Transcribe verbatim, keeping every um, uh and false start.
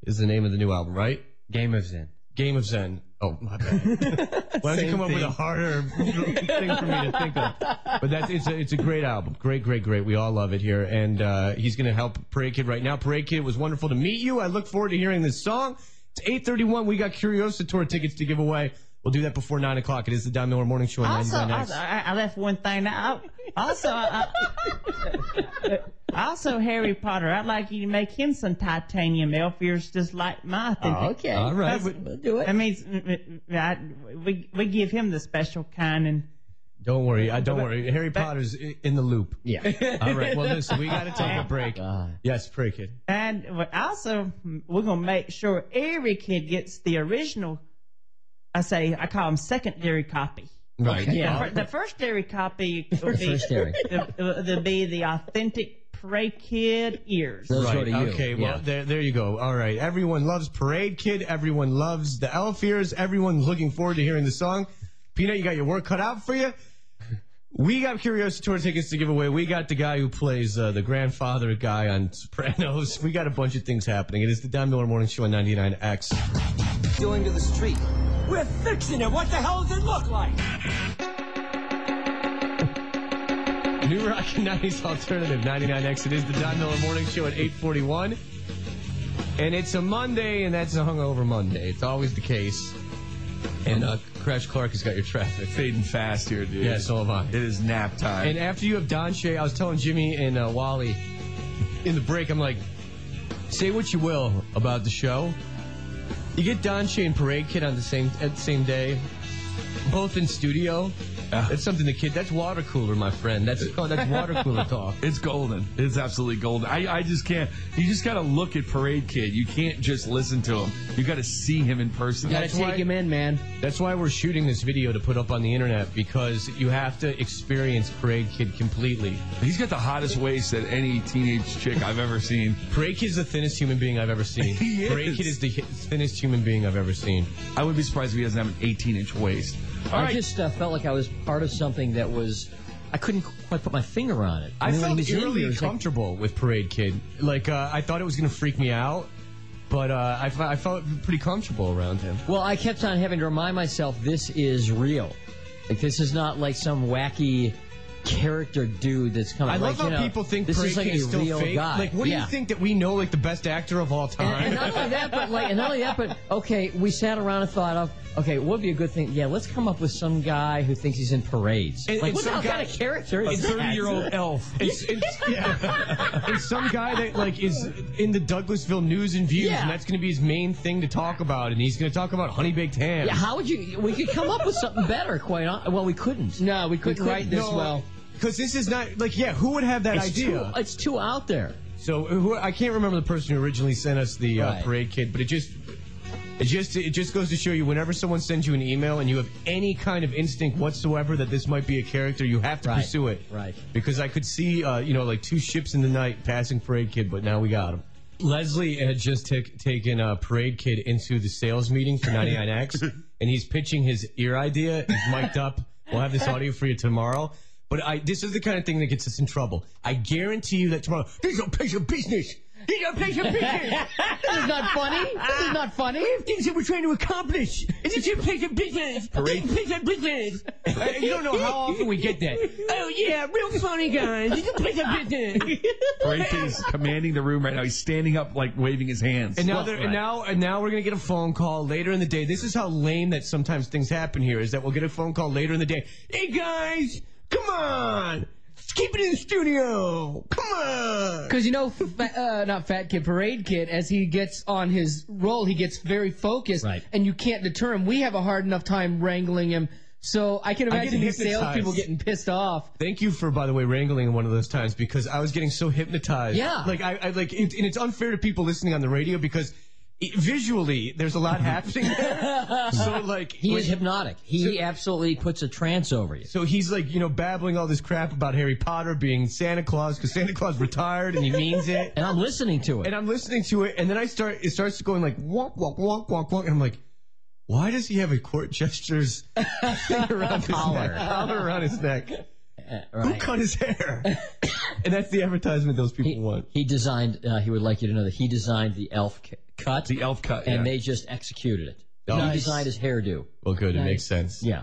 is the name of the new album, right? Game of Zen. Game of Zen. Oh, my bad. Why don't you come up with a harder thing for me to think of? But that's it's a, it's a great album. Great, great, great. We all love it here. And uh, he's going to help Parade Kid right now. Parade Kid, it was wonderful to meet you. I look forward to hearing this song. It's eight thirty-one. We got Curiosa Tour tickets to give away. We'll do that before nine o'clock. It is the Don Miller Morning Show on Also, ninety-nine X. also I, I left one thing out. Also, I, also Harry Potter. I'd like you to make him some titanium elf ears just like my thing. Oh, okay. All right. We'll do it. I mean, I, we we give him the special kind, and Don't worry. I don't worry. Harry Potter's i- in the loop. Yeah. All right. Well, listen, we got to take a break. God. Yes, Parade Kid. and also we're gonna make sure every kid gets the original. I say I call them secondary copy. Right. Yeah. The firstary copy will be, Firstary. the, the be the authentic Parade Kid ears. Those go Right. to you. Okay. Well, Yeah. there, there you go. All right. Everyone loves Parade Kid. Everyone loves the elf ears. Everyone's looking forward to hearing the song. Peanut, you got your work cut out for you. We got Curiosa Tour tickets to give away. We got the guy who plays uh, the grandfather guy on Sopranos. We got a bunch of things happening. It is the Don Miller Morning Show on ninety-nine X. Going to the street. We're fixing it. What the hell does it look like? New Rock and nineties Alternative, ninety-nine X. It is the Don Miller Morning Show at eight forty-one. And it's a Monday, and that's a hungover Monday. It's always the case. And uh, Crash Clark has got your traffic. Fading fast here, dude. Yeah, so have I. It is nap time. And after you have Don Shay, I was telling Jimmy and uh, Wally in the break, I'm like, say what you will about the show. You get Don Shay and Parade Kid on the same at the same day, both in studio. Uh, That's something the kid. That's water cooler, my friend. That's called that's water cooler talk. It's golden. It's absolutely golden. I, I just can't. You just got to look at Parade Kid. You can't just listen to him. You got to see him in person. Gotta That's take why- him in, man. That's why we're shooting this video to put up on the internet, because you have to experience Parade Kid completely. He's got the hottest waist that any teenage chick I've ever seen. Parade Kid is the thinnest human being I've ever seen. He Parade is. Kid is the hi- thinnest human being I've ever seen. I would be surprised if he doesn't have an eighteen-inch waist. All I right. just uh, felt like I was part of something that was, I couldn't quite put my finger on it. I mean, when felt he was in here, it eerily was like- comfortable with Parade Kid. Like, uh, I thought it was going to freak me out, but uh, I, fe- I felt pretty comfortable around him. Well, I kept on having to remind myself this is real. Like, this is not like some wacky character dude that's coming. I love like, how you know, people think this Parade is like Kid a is still real fake. guy. Like, what do Yeah. you think that we know, like, the best actor of all time? And, and not only that, but like, and not only that, but okay, we sat around and thought of, okay, what would be a good thing? Yeah, let's come up with some guy who thinks he's in parades. And- like, and what some the hell guy- kind of character A is that? thirty-year-old elf. It's, it's, yeah. It's some guy that like is in the Douglasville News and Views, Yeah. and that's going to be his main thing to talk about, and he's going to talk about honey baked ham. Yeah, how would you? We could come up with something better. Quite on, well, we couldn't. No, we couldn't write this No, well. because this is not like yeah. Who would have that It's idea? too, it's too out there. So who, I can't remember the person who originally sent us the uh, Right. Parade Kid, but it just it just it just goes to show you, whenever someone sends you an email and you have any kind of instinct whatsoever that this might be a character, you have to Right. pursue it. Right. Because I could see uh, you know like two ships in the night passing Parade Kid, but now we got him. Leslie had just take, taken uh, Parade Kid into the sales meeting for ninety-nine X, and he's pitching his ear idea. He's mic'd up. We'll have this audio for you tomorrow. But I, this is the kind of thing that gets us in trouble. I guarantee you that tomorrow, this is a place of business. This is a place of business. This is not funny. This is not funny. Things that we're trying to accomplish. This is a place of business. Parade. Place of business. Uh, you don't know how often we get that. Oh, yeah, real funny, guys. This is a place of business. Parade Kid is commanding the room right now. He's standing up, like, waving his hands. And now, Well, they're- right. and now, and now we're gonna get a phone call later in the day. This is how lame that sometimes things happen here. Is that we'll get a phone call later in the day. Hey guys, come on, let's keep it in the studio. Come on. Because, you know, fa- uh, not Fat Kid, Parade Kid, as he gets on his role, he gets very focused, Right. and you can't deter him. We have a hard enough time wrangling him, so I can I imagine get these salespeople hypnotized. getting pissed off. Thank you for, by the way, wrangling in one of those times, because I was getting so hypnotized. Yeah. Like I, I like, it, and it's unfair to people listening on the radio because it, visually there's a lot happening there. So like He is like- hypnotic. He absolutely puts a trance over you. So he's like, you know, babbling all this crap about Harry Potter being Santa Claus because Santa Claus retired and he means it. And I'm listening to it. And I'm listening to it, and then I start. It starts going like wonk wonk wonk wonk wonk, and I'm like, why does he have a court gestures thing around his Collar. neck? Collar around his neck. Who right. cut his hair? And that's the advertisement those people He, want. he designed. Uh, he would like you to know that he designed the elf c- cut, The elf cut. and yeah. they just executed it. Nice. He designed his hairdo. Well, good. It Nice. makes sense. Yeah.